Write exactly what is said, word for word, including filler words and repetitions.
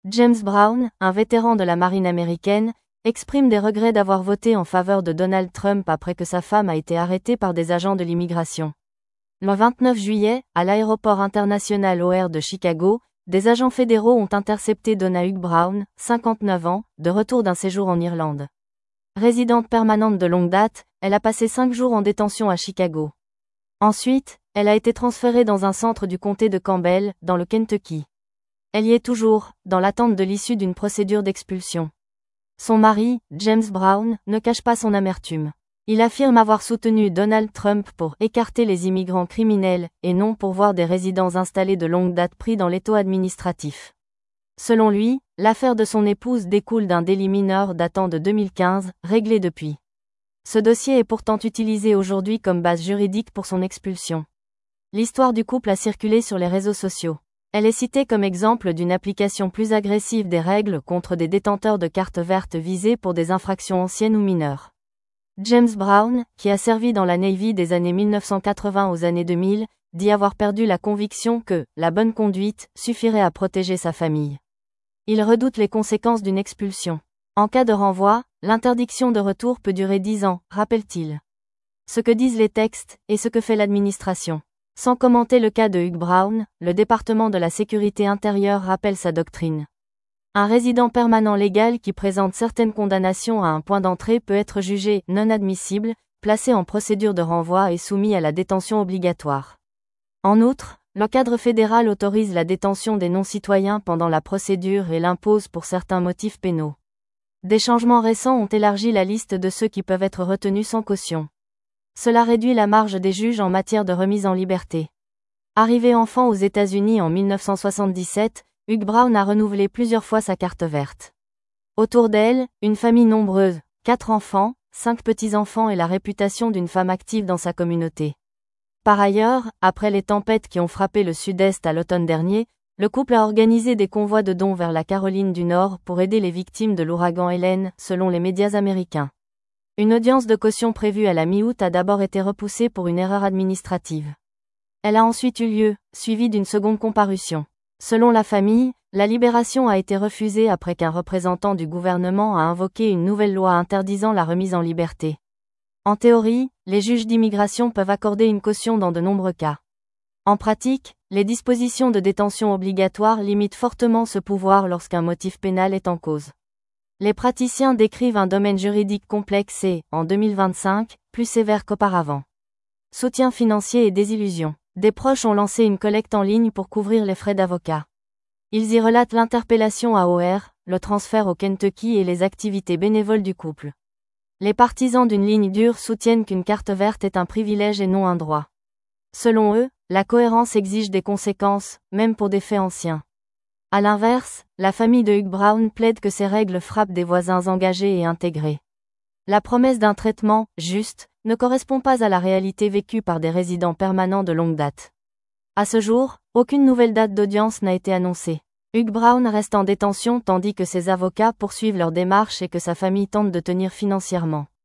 James Brown, un vétéran de la marine américaine, exprime des regrets d'avoir voté en faveur de Donald Trump après que sa femme a été arrêtée par des agents de l'immigration. Le vingt-neuf juillet, à l'aéroport international O'Hare de Chicago, des agents fédéraux ont intercepté Donna Hugh Brown, cinquante-neuf ans, de retour d'un séjour en Irlande. Résidente permanente de longue date, elle a passé cinq jours en détention à Chicago. Ensuite, elle a été transférée dans un centre du comté de Campbell, dans le Kentucky. Elle y est toujours, dans l'attente de l'issue d'une procédure d'expulsion. Son mari, James Brown, ne cache pas son amertume. Il affirme avoir soutenu Donald Trump pour écarter les immigrants criminels, et non pour voir des résidents installés de longue date pris dans l'étau administratif. Selon lui, l'affaire de son épouse découle d'un délit mineur datant de deux mille quinze, réglé depuis. Ce dossier est pourtant utilisé aujourd'hui comme base juridique pour son expulsion. L'histoire du couple a circulé sur les réseaux sociaux. Elle est citée comme exemple d'une application plus agressive des règles contre des détenteurs de cartes vertes visés pour des infractions anciennes ou mineures. James Brown, qui a servi dans la Navy des années mille neuf cent quatre-vingts aux années deux mille, dit avoir perdu la conviction que « la bonne conduite » suffirait à protéger sa famille. Il redoute les conséquences d'une expulsion. En cas de renvoi, l'interdiction de retour peut durer dix ans, rappelle-t-il. Ce que disent les textes, et ce que fait l'administration. Sans commenter le cas de Hugh Brown, le département de la sécurité intérieure rappelle sa doctrine. Un résident permanent légal qui présente certaines condamnations à un point d'entrée peut être jugé non admissible, placé en procédure de renvoi et soumis à la détention obligatoire. En outre, le cadre fédéral autorise la détention des non-citoyens pendant la procédure et l'impose pour certains motifs pénaux. Des changements récents ont élargi la liste de ceux qui peuvent être retenus sans caution. Cela réduit la marge des juges en matière de remise en liberté. Arrivé enfant aux États-Unis en mille neuf cent soixante-dix-sept, Hugh Brown a renouvelé plusieurs fois sa carte verte. Autour d'elle, une famille nombreuse, quatre enfants, cinq petits-enfants et la réputation d'une femme active dans sa communauté. Par ailleurs, après les tempêtes qui ont frappé le sud-est à l'automne dernier, le couple a organisé des convois de dons vers la Caroline du Nord pour aider les victimes de l'ouragan Helen, selon les médias américains. Une audience de caution prévue à la mi-août a d'abord été repoussée pour une erreur administrative. Elle a ensuite eu lieu, suivie d'une seconde comparution. Selon la famille, la libération a été refusée après qu'un représentant du gouvernement a invoqué une nouvelle loi interdisant la remise en liberté. En théorie, les juges d'immigration peuvent accorder une caution dans de nombreux cas. En pratique, les dispositions de détention obligatoire limitent fortement ce pouvoir lorsqu'un motif pénal est en cause. Les praticiens décrivent un domaine juridique complexe et, en deux mille vingt-cinq, plus sévère qu'auparavant. Soutien financier et désillusion. Des proches ont lancé une collecte en ligne pour couvrir les frais d'avocat. Ils y relatent l'interpellation à O'Hare, le transfert au Kentucky et les activités bénévoles du couple. Les partisans d'une ligne dure soutiennent qu'une carte verte est un privilège et non un droit. Selon eux, la cohérence exige des conséquences, même pour des faits anciens. À l'inverse, la famille de Hugh Brown plaide que ces règles frappent des voisins engagés et intégrés. La promesse d'un traitement « juste » ne correspond pas à la réalité vécue par des résidents permanents de longue date. À ce jour, aucune nouvelle date d'audience n'a été annoncée. Hugh Brown reste en détention tandis que ses avocats poursuivent leur démarche et que sa famille tente de tenir financièrement.